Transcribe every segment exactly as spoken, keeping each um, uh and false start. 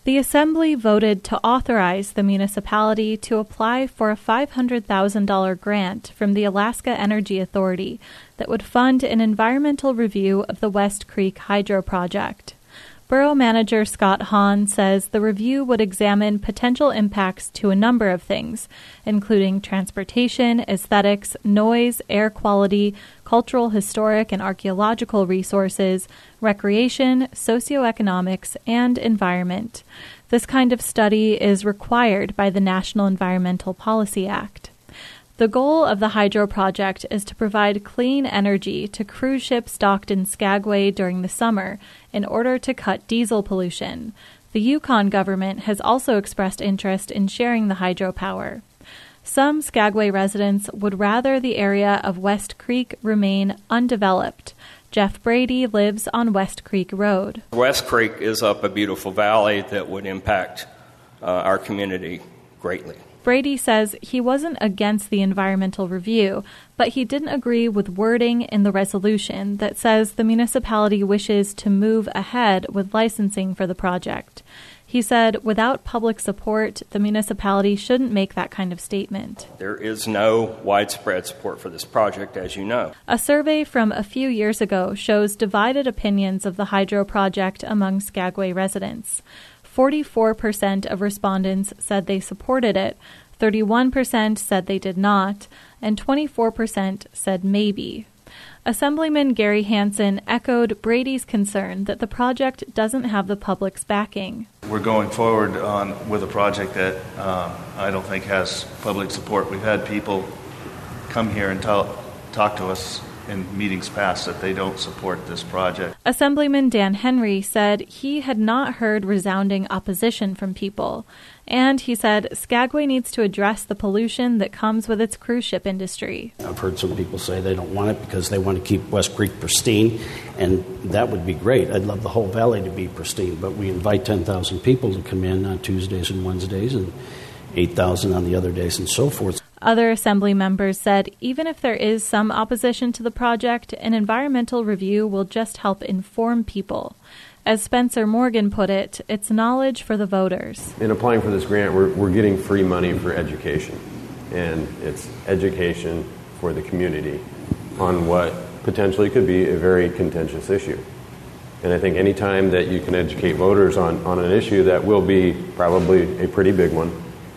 The Assembly voted to authorize the municipality to apply for a five hundred thousand dollars grant from the Alaska Energy Authority that would fund an environmental review of the West Creek Hydro Project. Borough Manager Scott Hahn says the review would examine potential impacts to a number of things, including transportation, aesthetics, noise, air quality, cultural, historic, and archaeological resources, recreation, socioeconomics, and environment. This kind of study is required by the National Environmental Policy Act. The goal of the hydro project is to provide clean energy to cruise ships docked in Skagway during the summer in order to cut diesel pollution. The Yukon government has also expressed interest in sharing the hydropower. Some Skagway residents would rather the area of West Creek remain undeveloped. Jeff Brady lives on West Creek Road. West Creek is up a beautiful valley that would impact uh, our community greatly. Brady says he wasn't against the environmental review, but he didn't agree with wording in the resolution that says the municipality wishes to move ahead with licensing for the project. He said without public support, the municipality shouldn't make that kind of statement. There is no widespread support for this project, as you know. A survey from a few years ago shows divided opinions of the hydro project among Skagway residents. forty-four percent of respondents said they supported it, thirty-one percent said they did not, and twenty-four percent said maybe. Assemblyman Gary Hansen echoed Brady's concern that the project doesn't have the public's backing. We're going forward on with a project that um, I don't think has public support. We've had people come here and tell, talk to us in meetings past that they don't support this project. Assemblyman Dan Henry said he had not heard resounding opposition from people. And he said Skagway needs to address the pollution that comes with its cruise ship industry. I've heard some people say they don't want it because they want to keep West Creek pristine, and that would be great. I'd love the whole valley to be pristine, but we invite ten thousand people to come in on Tuesdays and Wednesdays and eight thousand on the other days and so forth. Other Assembly members said even if there is some opposition to the project, an environmental review will just help inform people. As Spencer Morgan put it, it's knowledge for the voters. In applying for this grant, we're, we're getting free money for education, and it's education for the community on what potentially could be a very contentious issue. And I think any time that you can educate voters on, on an issue that will be probably a pretty big one,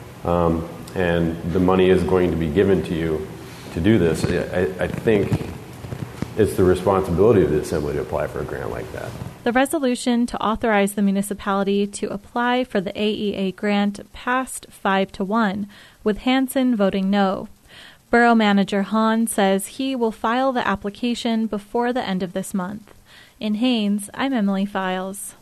um, and the money is going to be given to you to do this, I, I think it's the responsibility of the Assembly to apply for a grant like that. The resolution to authorize the municipality to apply for the A E A grant passed five to one, with Hansen voting no. Borough Manager Hahn says he will file the application before the end of this month. In Haines, I'm Emily Files.